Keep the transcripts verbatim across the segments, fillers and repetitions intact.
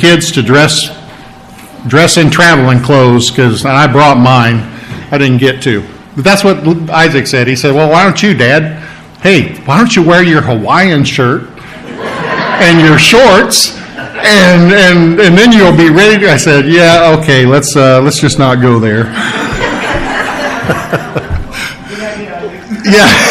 kids to dress dress in traveling clothes, because I brought mine. I didn't get to. But that's what Isaac said. He said, well, why don't you, Dad? Hey, why don't you wear your Hawaiian shirt and your shorts, and and and then you'll be ready to... I said, yeah, okay, let's uh, let's just not go there. Yeah.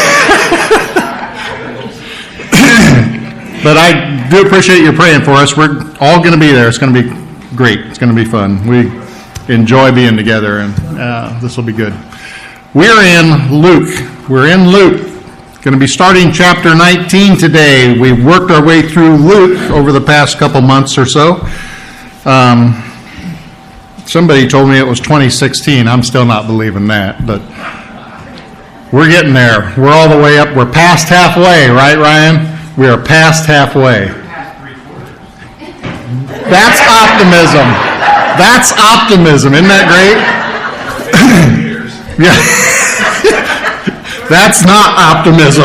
But I do appreciate you praying for us. We're all going to be there. It's going to be great. It's going to be fun. We enjoy being together, and uh, this will be good. We're in Luke. We're in Luke. Going to be starting chapter nineteen today. We've worked our way through Luke over the past couple months or so. Um, somebody told me it was twenty sixteen. I'm still not believing that, but we're getting there. We're all the way up. We're past halfway, right, Ryan? We are past halfway. That's optimism. That's optimism. Isn't that great? Yeah. That's not optimism.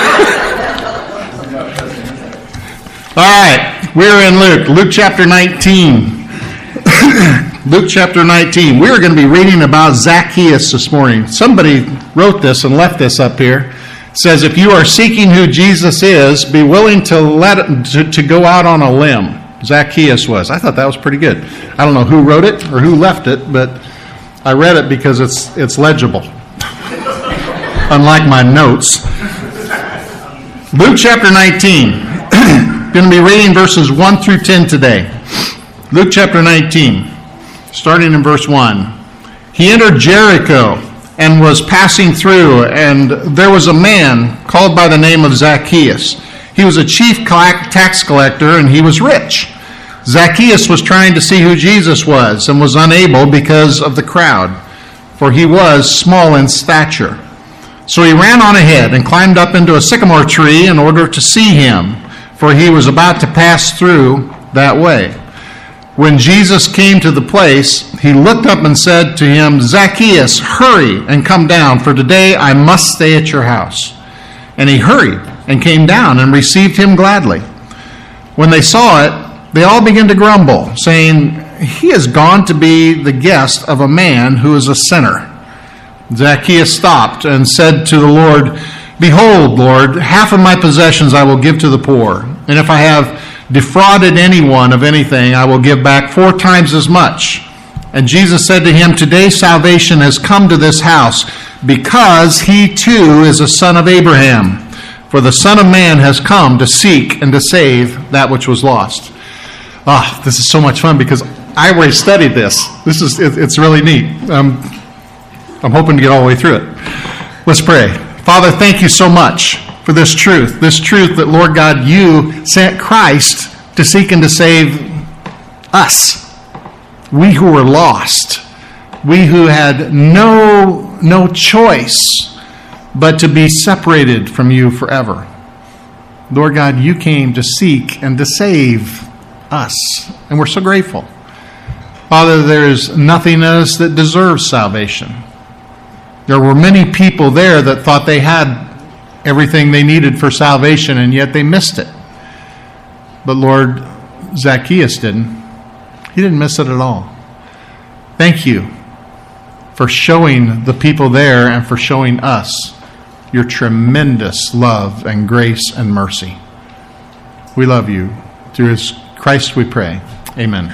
All right. We're in Luke. Luke chapter nineteen. Luke chapter nineteen. We are going to be reading about Zacchaeus this morning. Somebody wrote this and left this up here. It says, if you are seeking who Jesus is, be willing to let it, to, to go out on a limb. Zacchaeus was. I thought that was pretty good. I don't know who wrote it or who left it, but I read it because it's it's legible. Unlike my notes. Luke chapter nineteen. Going to be reading verses one through ten today. Luke chapter nineteen, starting in verse one. He entered Jericho and was passing through, and there was a man called by the name of Zacchaeus. He was a chief tax collector, and he was rich. Zacchaeus was trying to see who Jesus was and was unable because of the crowd, for he was small in stature. So he ran on ahead and climbed up into a sycamore tree in order to see him, for he was about to pass through that way. When Jesus came to the place, he looked up and said to him, Zacchaeus, hurry and come down, for today I must stay at your house. And he hurried and came down and received him gladly. When they saw it, they all began to grumble, saying, he has gone to be the guest of a man who is a sinner. Zacchaeus stopped and said to the Lord, behold, Lord, half of my possessions I will give to the poor, and if I have defrauded anyone of anything, I will give back four times as much. And Jesus said to him, today salvation has come to this house, because he too is a son of Abraham. For the Son of Man has come to seek and to save that which was lost. Ah, oh, this is so much fun because I already studied this. This is it, it's really neat. Um, I'm hoping to get all the way through it. Let's pray. Father, thank you so much for this truth. This truth that, Lord God, you sent Christ to seek and to save us. We who were lost. We who had no, no choice but to be separated from you forever. Lord God, you came to seek and to save us. And we're so grateful. Father, there is nothing in us that deserves salvation. There were many people there that thought they had everything they needed for salvation, and yet they missed it. But Lord, Zacchaeus didn't. He didn't miss it at all. Thank you for showing the people there and for showing us your tremendous love and grace and mercy. We love you. Through his Christ we pray. Amen.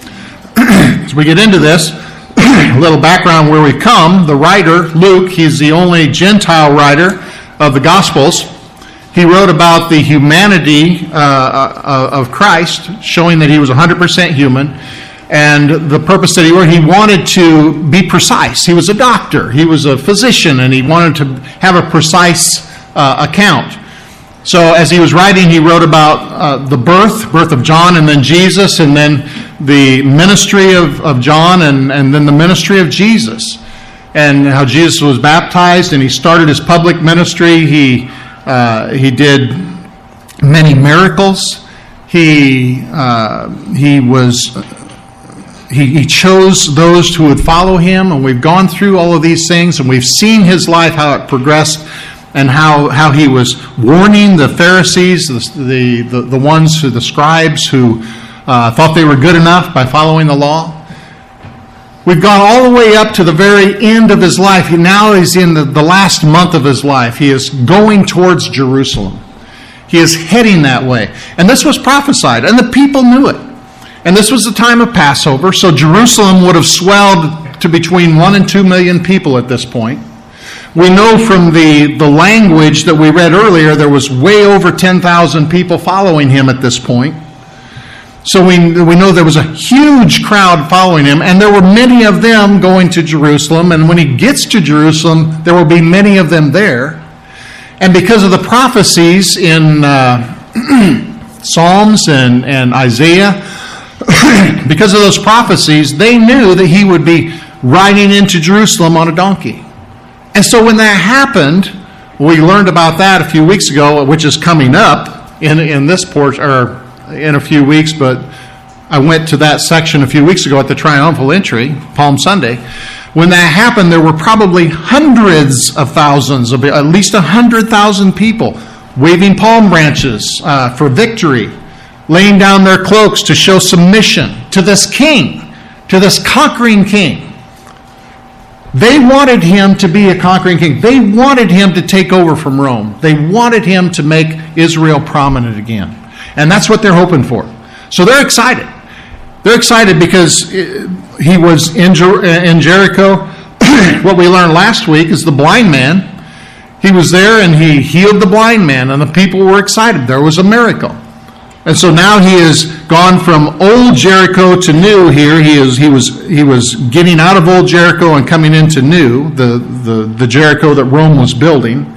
As we get into this, a little background where we come. The writer, Luke, he's the only Gentile writer of the Gospels. He wrote about the humanity uh, of Christ, showing that he was one hundred percent human. And the purpose that he wrote, he wanted to be precise. He was a doctor. He was a physician, and he wanted to have a precise uh, account. So as he was writing, he wrote about uh, the birth, birth of John, and then Jesus, and then the ministry of, of John, and, and then the ministry of Jesus, and how Jesus was baptized, and he started his public ministry. He uh, he did many miracles. He uh, he was he, he chose those who would follow him, and we've gone through all of these things, and we've seen his life, how it progressed. And how, how he was warning the Pharisees, the, the, the ones who, the scribes who uh, thought they were good enough by following the law. We've gone all the way up to the very end of his life. He now is in the, the last month of his life. He is going towards Jerusalem. He is heading that way. And this was prophesied, and the people knew it. And this was the time of Passover, so Jerusalem would have swelled to between one and two million people at this point. We know from the, the language that we read earlier, there was way over ten thousand people following him at this point. So we, we know there was a huge crowd following him, and there were many of them going to Jerusalem. And when he gets to Jerusalem, there will be many of them there. And because of the prophecies in uh, Psalms and, and Isaiah, because of those prophecies, they knew that he would be riding into Jerusalem on a donkey. And so when that happened, we learned about that a few weeks ago, which is coming up in, in this portion, or in a few weeks, but I went to that section a few weeks ago at the triumphal entry, Palm Sunday. When that happened, there were probably hundreds of thousands, of at least one hundred thousand people waving palm branches uh, for victory, laying down their cloaks to show submission to this king, to this conquering king. They wanted him to be a conquering king. They wanted him to take over from Rome. They wanted him to make Israel prominent again. And that's what they're hoping for. So they're excited. They're excited because he was in, Jer- in Jericho. What we learned last week is the blind man. He was there and he healed the blind man, and the people were excited. There was a miracle. And so now he has gone from old Jericho to new here. He is he was he was getting out of old Jericho and coming into new, the, the, the Jericho that Rome was building.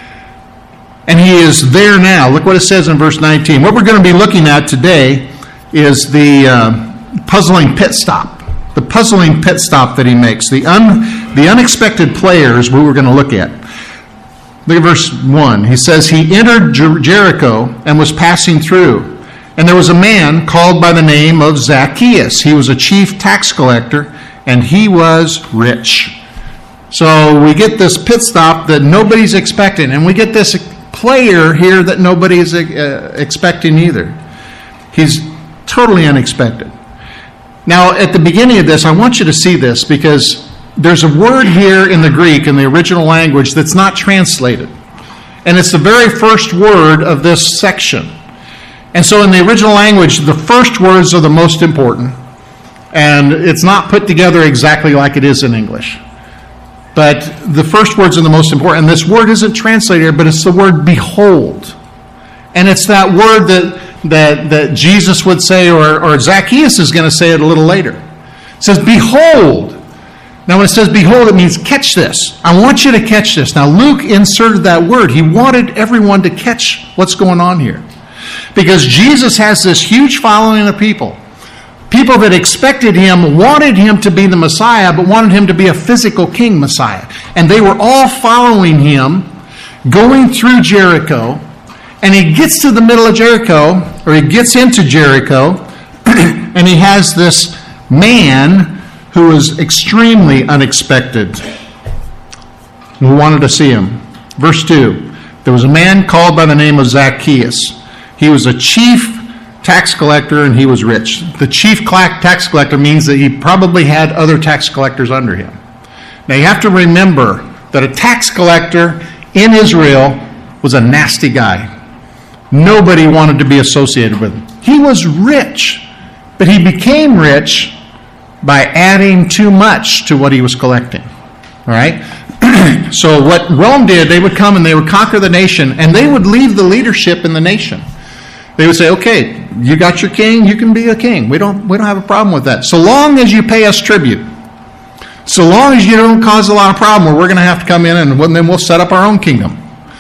And he is there now. Look what it says in verse nineteen. What we're going to be looking at today is the uh, puzzling pit stop. The puzzling pit stop that he makes. The un, the unexpected players we were going to look at. Look at verse one. He says, he entered Jer- Jericho and was passing through. And there was a man called by the name of Zacchaeus. He was a chief tax collector, and he was rich. So we get this pit stop that nobody's expecting, and we get this player here that nobody is uh, expecting either. He's totally unexpected. Now, at the beginning of this, I want you to see this because there's a word here in the Greek, in the original language, that's not translated. And it's the very first word of this section. And so in the original language, the first words are the most important. And it's not put together exactly like it is in English. But the first words are the most important. And this word isn't translated here, but it's the word behold. And it's that word that that, that Jesus would say, or, or Zacchaeus is going to say it a little later. It says, behold. Now when it says behold, it means catch this. I want you to catch this. Now Luke inserted that word. He wanted everyone to catch what's going on here. Because Jesus has this huge following of people. People that expected him, wanted him to be the Messiah, but wanted him to be a physical king Messiah. And they were all following him, going through Jericho. And he gets to the middle of Jericho, or he gets into Jericho, and he has this man who is extremely unexpected, who wanted to see him. Verse two, there was a man called by the name of Zacchaeus. He was a chief tax collector, and he was rich. The chief tax collector means that he probably had other tax collectors under him. Now you have to remember that a tax collector in Israel was a nasty guy. Nobody wanted to be associated with him. He was rich, but he became rich by adding too much to what he was collecting. All right? So what Rome did, they would come and they would conquer the nation, and they would leave the leadership in the nation. They would say, okay, you got your king, you can be a king. We don't, we don't have a problem with that. So long as you pay us tribute. So long as you don't cause a lot of problem, we're going to have to come in and then we'll set up our own kingdom.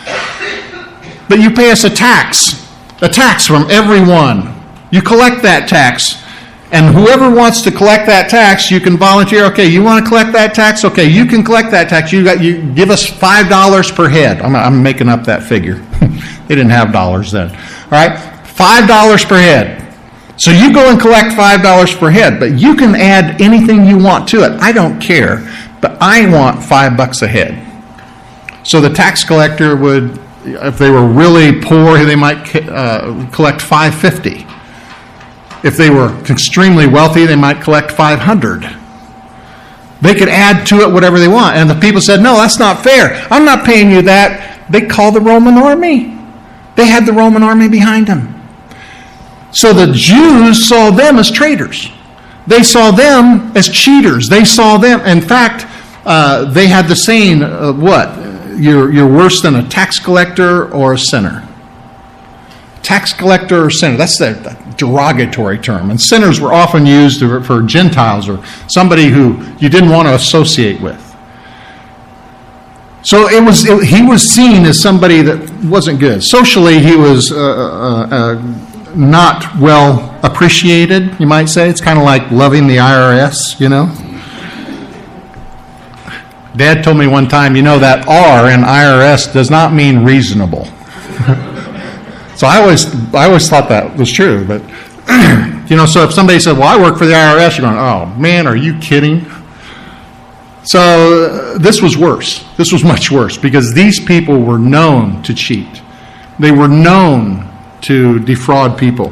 But you pay us a tax, a tax from everyone. You collect that tax. And whoever wants to collect that tax, you can volunteer. Okay, you want to collect that tax? Okay, you can collect that tax. You got you give us five dollars per head. I'm, I'm making up that figure. They didn't have dollars then. All right, five dollars per head. So you go and collect five dollars per head, but you can add anything you want to it. I don't care, but I want five bucks a head. So the tax collector would, if they were really poor, they might uh, collect five fifty. If they were extremely wealthy, they might collect five hundred. They could add to it whatever they want. And the people said, no, that's not fair. I'm not paying you that. They called the Roman army. They had the Roman army behind them. So the Jews saw them as traitors. They saw them as cheaters. They saw them, in fact, uh, they had the saying, uh, what? You're, you're worse than a tax collector or a sinner. Tax collector or sinner, that's the derogatory term. And sinners were often used for Gentiles or somebody who you didn't want to associate with. So it was it, he was seen as somebody that wasn't good. Socially, he was uh, uh, uh, not well appreciated, you might say. It's kind of like loving the I R S, you know. Dad told me one time, you know, that R in I R S does not mean reasonable. So I always I always thought that was true. But, you know, so if somebody said, well, I work for the I R S, you're going, oh, man, are you kidding? So uh, this was worse. This was much worse because these people were known to cheat. They were known to defraud people.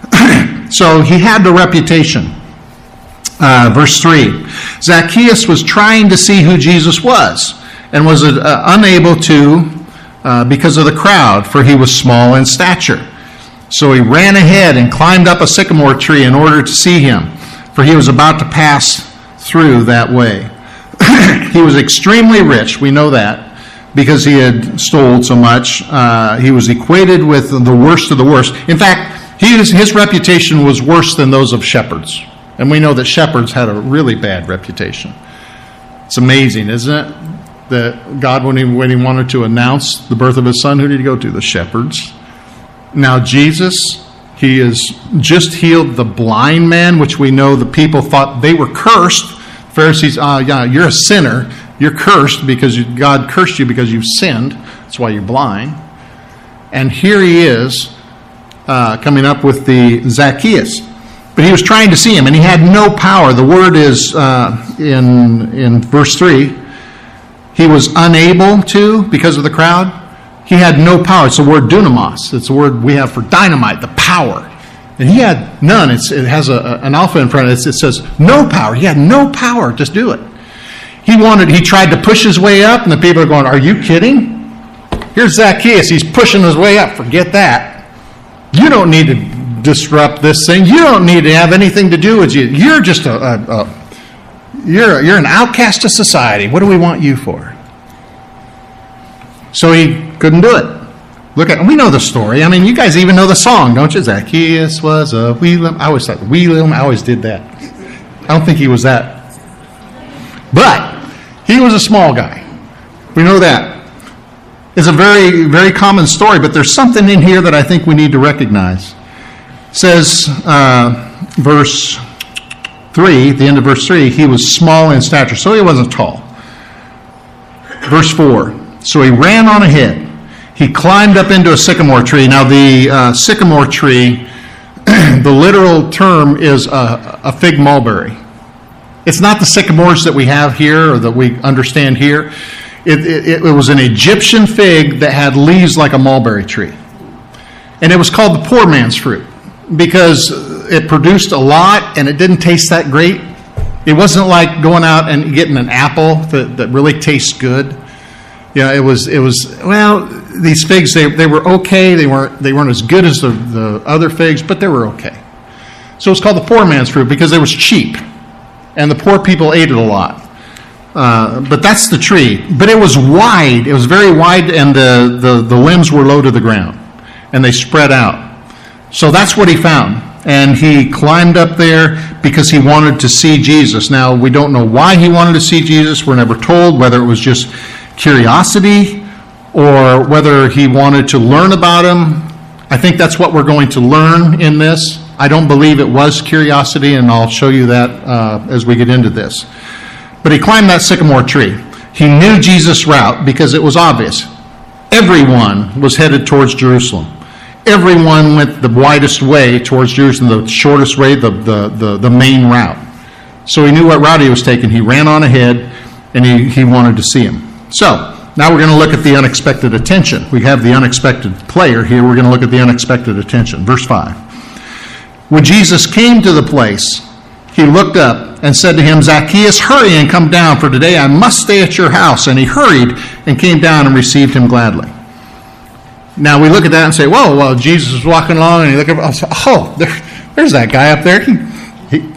So he had the reputation. Uh, verse three, Zacchaeus was trying to see who Jesus was and was uh, unable to uh, because of the crowd, for he was small in stature. So he ran ahead and climbed up a sycamore tree in order to see him, for he was about to pass through that way. He was extremely rich, we know that, because he had stolen so much. Uh, he was equated with the worst of the worst. In fact, he was, his reputation was worse than those of shepherds. And we know that shepherds had a really bad reputation. It's amazing, isn't it? That God, when he, when he wanted to announce the birth of his son, who did he go to? The shepherds. Now Jesus, he has just healed the blind man, which we know the people thought they were cursed. Pharisees, uh, yeah, you're a sinner. You're cursed because you, God cursed you because you've sinned. That's why you're blind. And here he is uh, coming up with the Zacchaeus. But he was trying to see him, and he had no power. The word is uh, in in verse three. He was unable to because of the crowd. He had no power. It's the word dunamos. It's the word we have for dynamite, the power. And he had none. It's, it has a, a, an alpha in front of it. It says no power. He had no power. Just do it. He wanted. He tried to push his way up, and the people are going, "Are you kidding? Here's Zacchaeus. He's pushing his way up. Forget that. You don't need to disrupt this thing. You don't need to have anything to do with you. You're just a, a, a you're you're an outcast of society. What do we want you for?" So he couldn't do it. Look at, we know the story. I mean, you guys even know the song, don't you? Zacchaeus was a wheelim. I always thought wheelim. I always did that. I don't think he was that, but he was a small guy. We know that. It's a very very common story, but there's something in here that I think we need to recognize. It says, uh, verse three, at the end of verse three, he was small in stature, so he wasn't tall. Verse four, so he ran on ahead. He climbed up into a sycamore tree. Now, the uh, sycamore tree, the literal term is a, a fig mulberry. It's not the sycamores that we have here or that we understand here. It, it, it was an Egyptian fig that had leaves like a mulberry tree. And it was called the poor man's fruit because it produced a lot and it didn't taste that great. It wasn't like going out and getting an apple that, that really tastes good. You know, it was, it was, well, these figs, they, they were okay. They weren't, they weren't as good as the, the other figs, but they were okay. So it's called the poor man's fruit because it was cheap. And the poor people ate it a lot. Uh, but that's the tree. But it was wide. It was very wide, and the, the, the limbs were low to the ground. And they spread out. So that's what he found. And he climbed up there because he wanted to see Jesus. Now, we don't know why he wanted to see Jesus. We're never told whether it was just curiosity or whether he wanted to learn about him. I think that's what we're going to learn in this. I don't believe it was curiosity, and I'll show you that uh, as we get into this. But he climbed that sycamore tree. He knew Jesus' route because it was obvious. Everyone was headed towards Jerusalem. Everyone went the widest way towards Jerusalem, the shortest way, the, the, the, the main route. So he knew what route he was taking. He ran on ahead, and he, he wanted to see him. So, now we're going to look at the unexpected attention. We have the unexpected player here. We're going to look at the unexpected attention. Verse five. When Jesus came to the place, he looked up and said to him, Zacchaeus, hurry and come down, for today I must stay at your house. And he hurried and came down and received him gladly. Now we look at that and say, whoa, well, Jesus was walking along and he looked up, oh, there, there's that guy up there. He, he,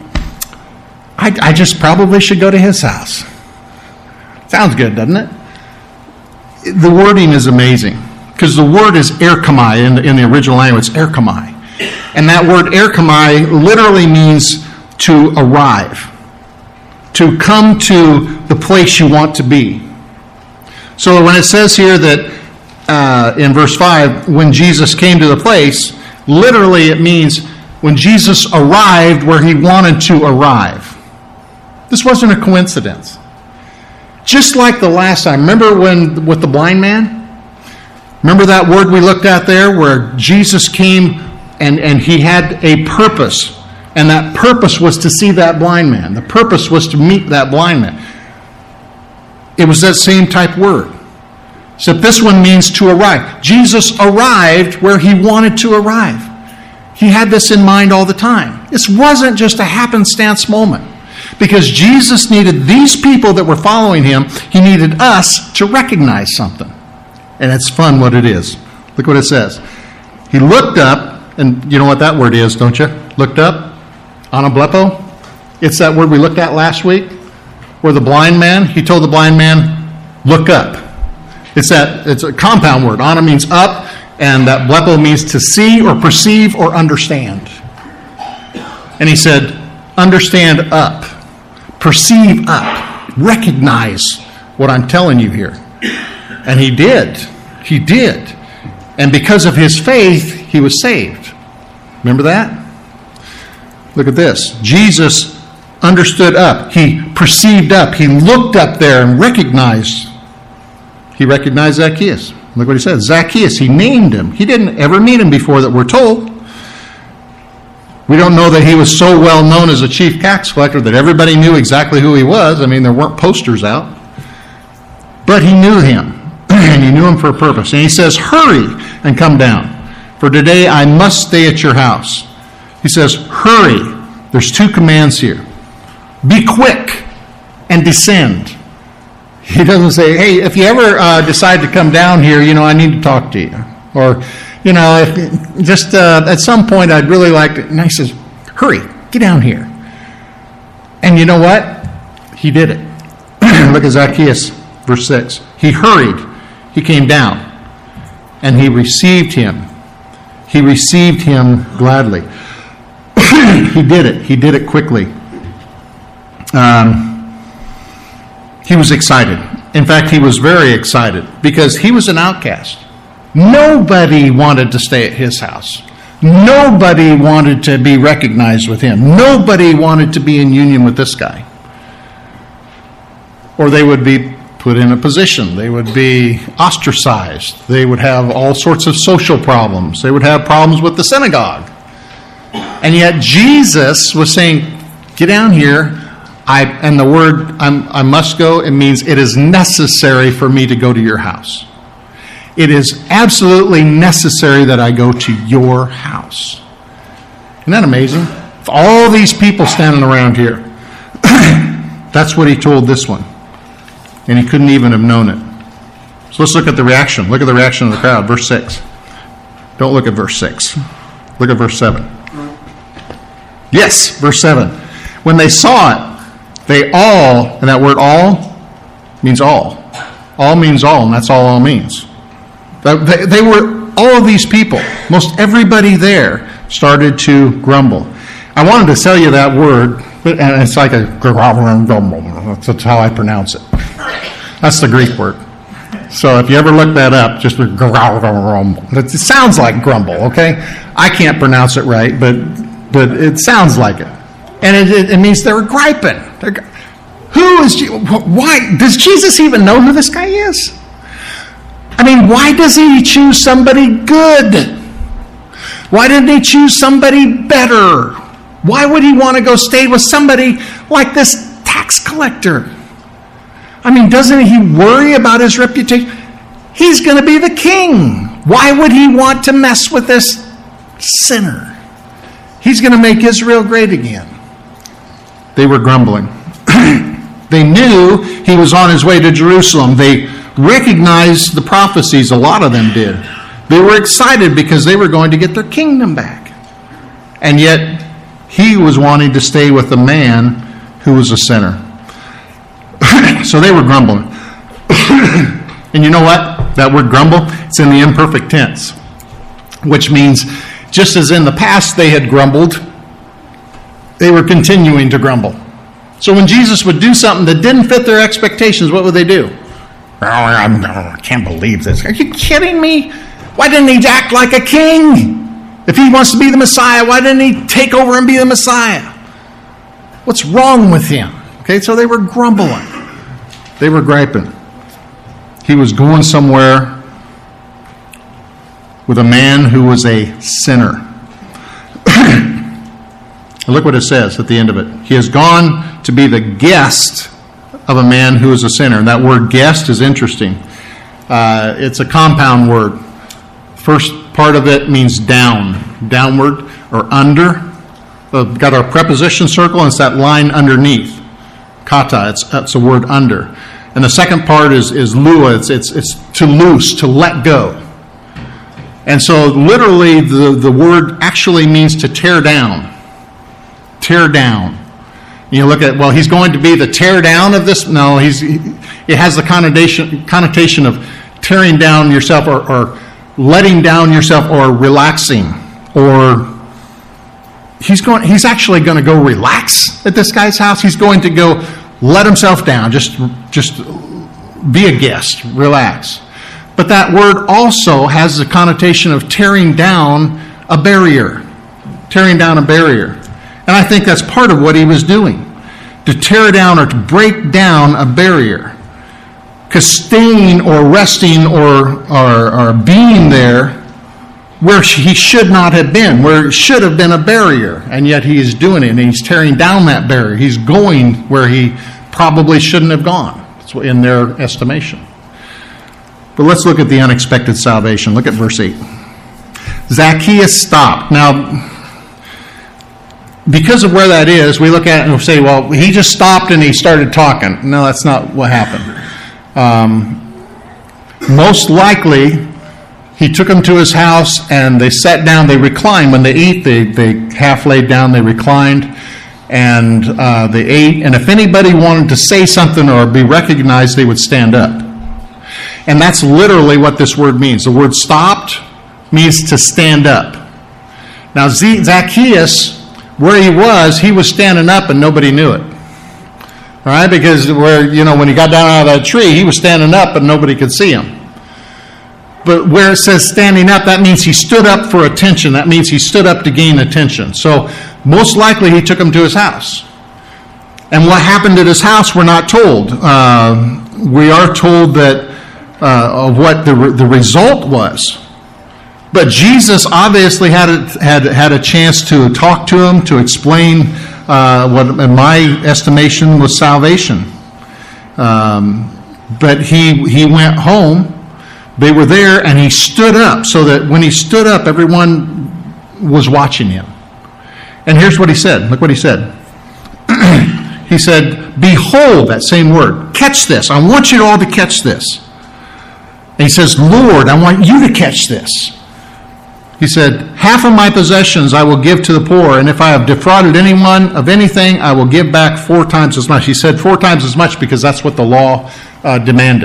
I, I just probably should go to his house. Sounds good, doesn't it? The wording is amazing, because the word is erchomai in the, in the original language, it's erchomai. And that word erchomai literally means to arrive, to come to the place you want to be. So when it says here that uh, in verse five, when Jesus came to the place, literally it means when Jesus arrived where he wanted to arrive. This wasn't a coincidence. Just like the last time. Remember when with the blind man? Remember that word we looked at there where Jesus came and, and he had a purpose. And that purpose was to see that blind man. The purpose was to meet that blind man. It was that same type word. Except this one means to arrive. Jesus arrived where he wanted to arrive. He had this in mind all the time. This wasn't just a happenstance moment. Because Jesus needed these people that were following him, he needed us to recognize something. And it's fun what it is. Look what it says. He looked up, and you know what that word is, don't you? Looked up, anablepo. It's that word we looked at last week, where the blind man, he told the blind man, look up. It's that, it's a compound word. Ana means up, and that blepo means to see or perceive or understand. And he said, understand up. Perceive up. Recognize what I'm telling you here. And he did. He did. And because of his faith, he was saved. Remember that? Look at this. Jesus understood up. He perceived up. He looked up there and recognized. He recognized Zacchaeus. Look what he said. Zacchaeus, he named him. He didn't ever meet him before that we're told. We don't know that he was so well known as a chief tax collector that everybody knew exactly who he was. I mean, there weren't posters out. But he knew him, and he knew him for a purpose. And he says, hurry and come down, for today I must stay at your house. He says, hurry. There's two commands here. Be quick and descend. He doesn't say, hey, if you ever uh, decide to come down here, you know, I need to talk to you. Or, you know, if, just uh, at some point I'd really like to. And he says, hurry, get down here. And you know what? He did it. Look at Zacchaeus, verse six. He hurried. He came down. And he received him. He received him gladly. He did it. He did it quickly. Um, he was excited. In fact, he was very excited because he was an outcast. Nobody wanted to stay at his house. Nobody wanted to be recognized with him. Nobody wanted to be in union with this guy. Or they would be put in a position. They would be ostracized. They would have all sorts of social problems. They would have problems with the synagogue. And yet Jesus was saying, get down here. I, and the word I'm, I must go, it means it is necessary for me to go to your house. It is absolutely necessary that I go to your house. Isn't that amazing? All these people standing around here. That's what he told this one. And he couldn't even have known it. So let's look at the reaction. Look at the reaction of the crowd. Verse six. Don't look at verse six. Look at verse seven. Yes, verse seven. When they saw it, they all, and that word all means all. All means all, and that's all all means. They, they were, all of these people, most everybody there started to grumble. I wanted to tell you that word, and it's like a grumble. That's how I pronounce it. That's the Greek word. So if you ever look that up, just grumble. It sounds like grumble, okay? I can't pronounce it right, but but it sounds like it. And it, it, it means they were griping. They're, who is, why, does Jesus even know who this guy is? I mean, why doesn't he choose somebody good? Why didn't he choose somebody better? Why would he want to go stay with somebody like this tax collector? I mean, doesn't he worry about his reputation? He's going to be the king. Why would he want to mess with this sinner? He's going to make Israel great again. They were grumbling. They knew he was on his way to Jerusalem. They recognized the prophecies. A lot of them did. They were excited because they were going to get their kingdom back. And yet, he was wanting to stay with the man who was a sinner. So they were grumbling. And you know what? That word grumble, it's in the imperfect tense, which means just as in the past they had grumbled, they were continuing to grumble. So when Jesus would do something that didn't fit their expectations, what would they do? Oh, I'm, I can't believe this. Are you kidding me? Why didn't he act like a king? If he wants to be the Messiah, why didn't he take over and be the Messiah? What's wrong with him? Okay, so they were grumbling. They were griping. He was going somewhere with a man who was a sinner. Look what it says at the end of it. He has gone to be the guest of a man who is a sinner. And that word guest is interesting. Uh, it's a compound word. First part of it means down, downward or under. We've got our preposition circle, and it's that line underneath. Kata, it's, that's a word under. And the second part is, is lua, it's, it's, it's to loose, to let go. And so literally the, the word actually means to tear down. Tear down. You look at, well, he's going to be the tear down of this. No, he's. He, it has the connotation connotation of tearing down yourself, or, or letting down yourself, or relaxing, or he's going. He's actually going to go relax at this guy's house. He's going to go let himself down. Just, just be a guest. Relax. But that word also has the connotation of tearing down a barrier. Tearing down a barrier. And I think that's part of what he was doing. To tear down or to break down a barrier. Because staying or resting or, or, or being there where he should not have been, where it should have been a barrier, and yet he is doing it, and he's tearing down that barrier. He's going where he probably shouldn't have gone, in their estimation. But let's look at the unexpected salvation. Look at verse eight. Zacchaeus stopped. Now, because of where that is, we look at it and we say, well, he just stopped and he started talking. No, that's not what happened. Um, most likely, he took them to his house and they sat down, they reclined. When they eat, they, they half laid down, they reclined, and uh, they ate. And if anybody wanted to say something or be recognized, they would stand up. And that's literally what this word means. The word stopped means to stand up. Now, Zacchaeus, where he was, he was standing up and nobody knew it. All right, because where, you know, when he got down out of that tree, he was standing up and nobody could see him. But where it says standing up, that means he stood up for attention. That means he stood up to gain attention. So most likely he took him to his house. And what happened at his house, we're not told. Uh, we are told that uh, of what the re- the result was. But Jesus obviously had a, had had a chance to talk to him, to explain uh, what, in my estimation, was salvation. Um, but he he went home. They were there, and he stood up, so that when he stood up, everyone was watching him. And here's what he said. Look what he said. He said, "Behold," that same word. Catch this. I want you all to catch this. And he says, "Lord, I want you to catch this." He said, "Half of my possessions I will give to the poor, and if I have defrauded anyone of anything, I will give back four times as much." He said four times as much because that's what the law uh, demanded.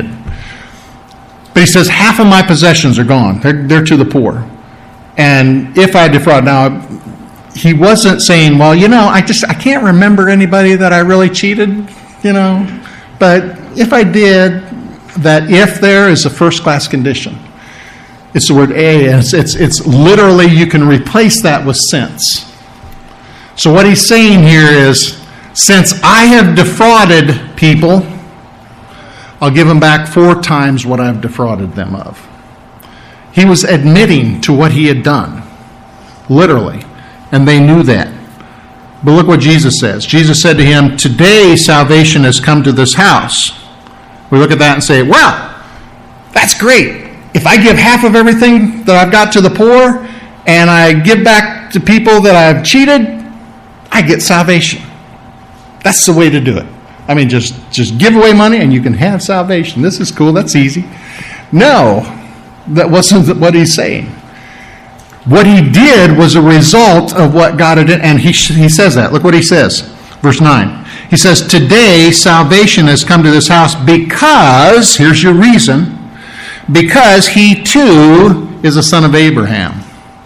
But he says, half of my possessions are gone. They're, they're to the poor. And if I defraud, now, he wasn't saying, well, you know, I just, I can't remember anybody that I really cheated, you know. But if I did, that if there is a first-class condition. It's the word a, and it's, it's, it's literally, you can replace that with since. So what he's saying here is, since I have defrauded people, I'll give them back four times what I've defrauded them of. He was admitting to what he had done, literally, and they knew that. But look what Jesus says. Jesus said to him, "Today salvation has come to this house." We look at that and say, well, that's great. If I give half of everything that I've got to the poor, and I give back to people that I've cheated, I get salvation. That's the way to do it. I mean, just, just give away money and you can have salvation. This is cool. That's easy. No, that wasn't what he's saying. What he did was a result of what God had done. And he, he says that. Look what he says. Verse nine. He says, today salvation has come to this house because, here's your reason, because he too is a son of Abraham.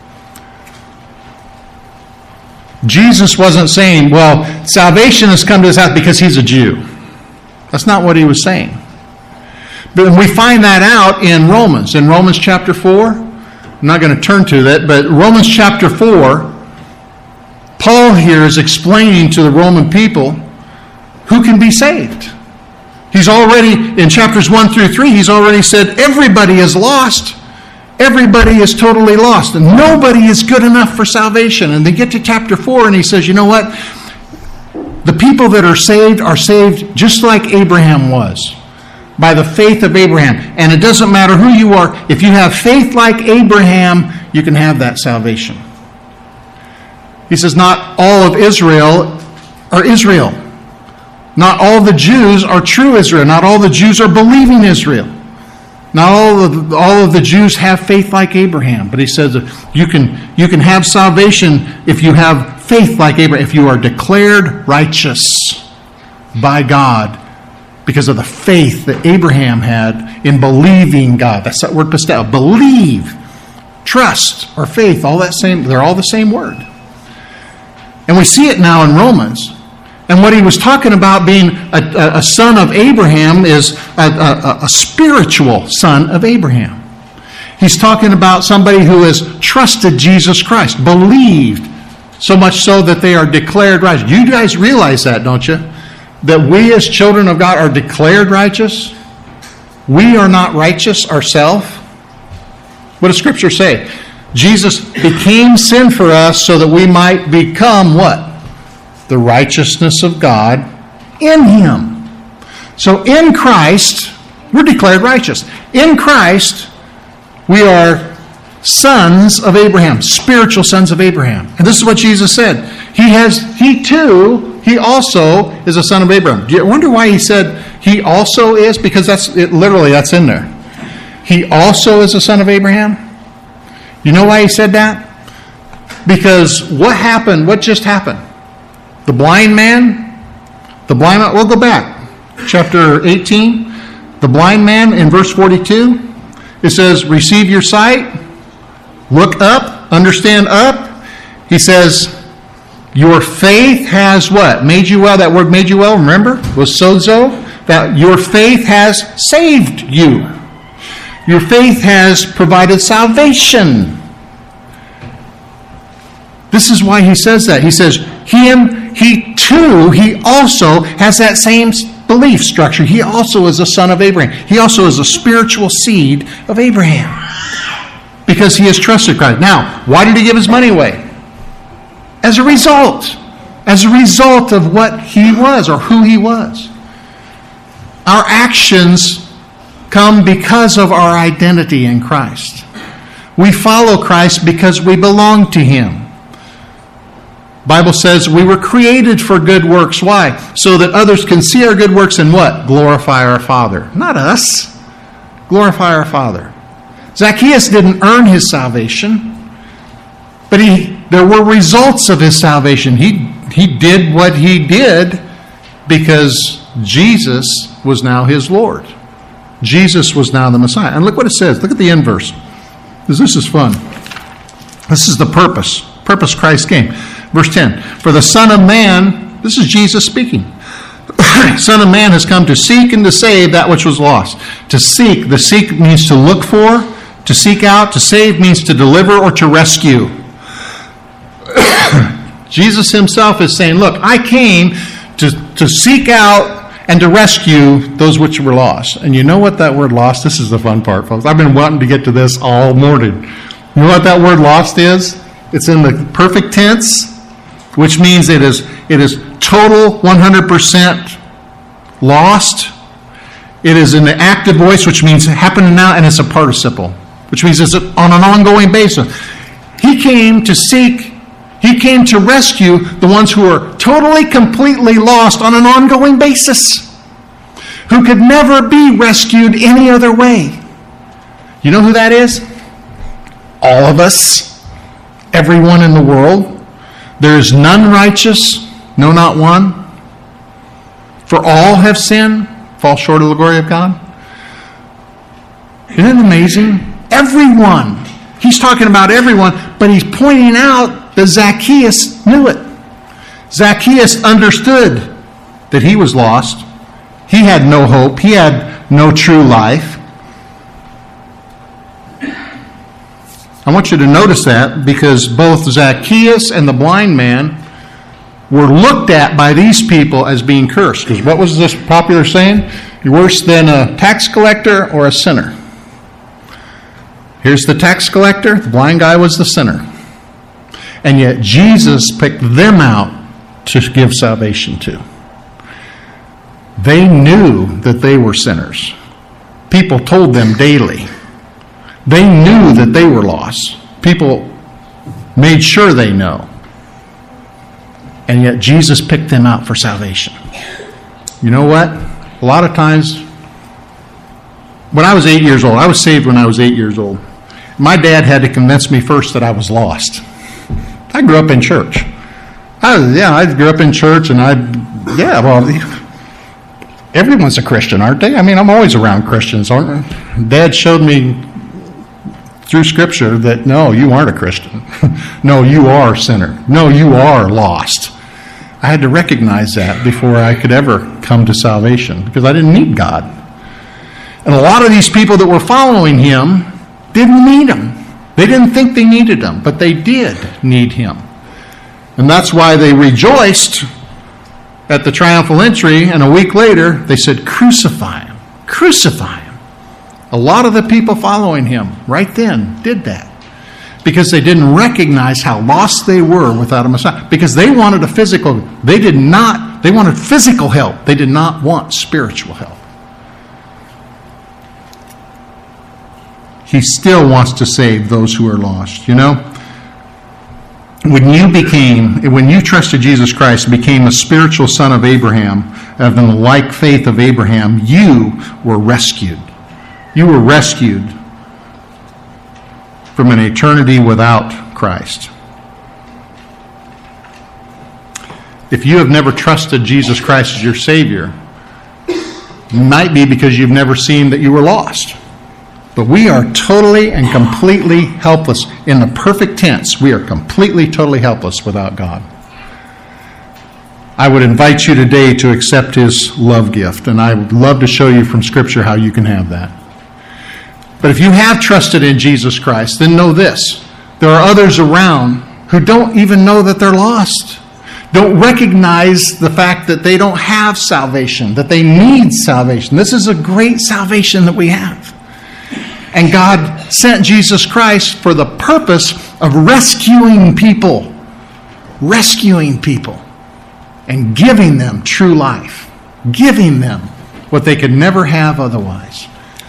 Jesus wasn't saying, well, salvation has come to this house because he's a Jew. That's not what he was saying. But we find that out in Romans. In Romans chapter four, I'm not going to turn to that, but Romans chapter four, Paul here is explaining to the Roman people who can be saved. He's already, in chapters one through three, he's already said everybody is lost. Everybody is totally lost, and nobody is good enough for salvation. And they get to chapter four, and he says, you know what? The people that are saved are saved just like Abraham was, by the faith of Abraham. And it doesn't matter who you are. If you have faith like Abraham, you can have that salvation. He says, not all of Israel are Israel. Not all the Jews are true Israel. Not all the Jews are believing Israel. Not all of the, all of the Jews have faith like Abraham, but he says you can you can have salvation if you have faith like Abraham, if you are declared righteous by God because of the faith that Abraham had in believing God. That's that word pisteo. Believe, trust, or faith, all that same, they're all the same word. And we see it now in Romans. And what he was talking about being a, a, a son of Abraham is a, a, a spiritual son of Abraham. He's talking about somebody who has trusted Jesus Christ, believed, so much so that they are declared righteous. You guys realize that, don't you? That we as children of God are declared righteous. We are not righteous ourselves. What does Scripture say? Jesus became sin for us so that we might become what? The righteousness of God in him. So in Christ, we're declared righteous. In Christ, we are sons of Abraham, spiritual sons of Abraham. And this is what Jesus said. He has, he too, he also is a son of Abraham. Do you wonder why he said he also is? Because that's it, literally that's in there. He also is a son of Abraham. You know why he said that? Because what happened? What just happened? The blind man, the blind man, we'll go back. Chapter eighteen, the blind man in verse forty-two, it says, receive your sight, look up, understand up. He says, your faith has what? Made you well. That word made you well, remember? Was sozo. That your faith has saved you. Your faith has provided salvation. This is why he says that. He says, him, he too, he also has that same belief structure. He also is a son of Abraham. He also is a spiritual seed of Abraham. Because he has trusted Christ. Now, why did he give his money away? As a result. As a result of what he was or who he was. Our actions come because of our identity in Christ. We follow Christ because we belong to him. Bible says we were created for good works. Why? So that others can see our good works and what? Glorify our Father. Not us. Glorify our Father. Zacchaeus didn't earn his salvation, but he there were results of his salvation. He, he did what he did because Jesus was now his Lord. Jesus was now the Messiah. And look what it says. Look at the end verse. Because this is fun. This is the purpose. Purpose Christ came. Verse ten, for the Son of Man, this is Jesus speaking. Son of Man has come to seek and to save that which was lost. To seek, the seek means to look for, to seek out, to save means to deliver or to rescue. Jesus himself is saying, look, I came to, to seek out and to rescue those which were lost. And you know what that word lost? This is the fun part, folks. I've been wanting to get to this all morning. You know what that word lost is? It's in the perfect tense, which means it is it is total one hundred percent lost. It is in the active voice, which means happening now, and it's a participle, which means it's on an ongoing basis. He came to seek, he came to rescue the ones who are totally, completely lost on an ongoing basis, who could never be rescued any other way. You know who that is? All of us. Everyone in the world. There is none righteous, no, not one. For all have sinned, fall short of the glory of God. Isn't it amazing? Everyone. He's talking about everyone, but he's pointing out that Zacchaeus knew it. Zacchaeus understood that he was lost. He had no hope. He had no true life. I want you to notice that, because both Zacchaeus and the blind man were looked at by these people as being cursed. Because what was this popular saying? You're worse than a tax collector or a sinner. Here's the tax collector. The blind guy was the sinner. And yet Jesus picked them out to give salvation to. They knew that they were sinners. People told them daily. They knew that they were lost. People made sure they know. And yet Jesus picked them out for salvation. You know what? A lot of times, when I was eight years old, I was saved when I was eight years old. My dad had to convince me first that I was lost. I grew up in church. I was, yeah, I grew up in church, and I, yeah, well, everyone's a Christian, aren't they? I mean, I'm always around Christians, aren't I? Dad showed me through Scripture that, no, you aren't a Christian. No, you are a sinner. No, you are lost. I had to recognize that before I could ever come to salvation, because I didn't need God. And a lot of these people that were following him didn't need him. They didn't think they needed him, but they did need him. And that's why they rejoiced at the triumphal entry, and a week later they said, crucify him, crucify him. A lot of the people following him right then did that, because they didn't recognize how lost they were without a Messiah. Because they wanted a physical, they did not, they wanted physical help. They did not want spiritual help. He still wants to save those who are lost. You know, when you became, when you trusted Jesus Christ and became a spiritual son of Abraham, of the like faith of Abraham, you were rescued. You were rescued from an eternity without Christ. If you have never trusted Jesus Christ as your Savior, it might be because you've never seen that you were lost. But we are totally and completely helpless. In the perfect tense, we are completely, totally helpless without God. I would invite you today to accept his love gift, and I would love to show you from Scripture how you can have that. But if you have trusted in Jesus Christ, then know this. There are others around who don't even know that they're lost. Don't recognize the fact that they don't have salvation, that they need salvation. This is a great salvation that we have. And God sent Jesus Christ for the purpose of rescuing people, rescuing people, and giving them true life, giving them what they could never have otherwise.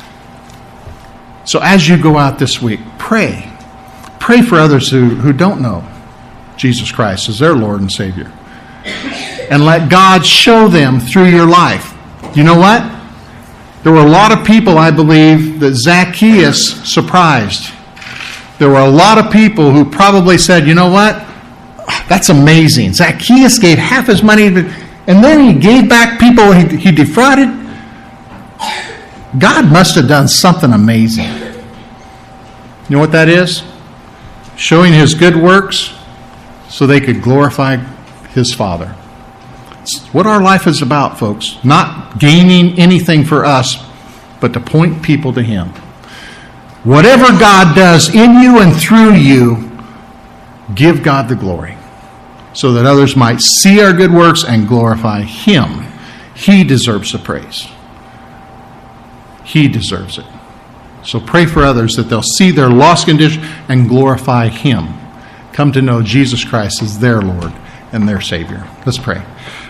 So as you go out this week, pray. Pray for others who, who don't know Jesus Christ as their Lord and Savior. And let God show them through your life. You know what? There were a lot of people, I believe, that Zacchaeus surprised. There were a lot of people who probably said, you know what? That's amazing. Zacchaeus gave half his money, and then he gave back people he, he defrauded. God must have done something amazing. You know what that is? Showing his good works so they could glorify his Father. It's what our life is about, folks. Not gaining anything for us, but to point people to him. Whatever God does in you and through you, give God the glory, so that others might see our good works and glorify him. He deserves the praise. He deserves it. So pray for others that they'll see their lost condition and glorify him. Come to know Jesus Christ as their Lord and their Savior. Let's pray.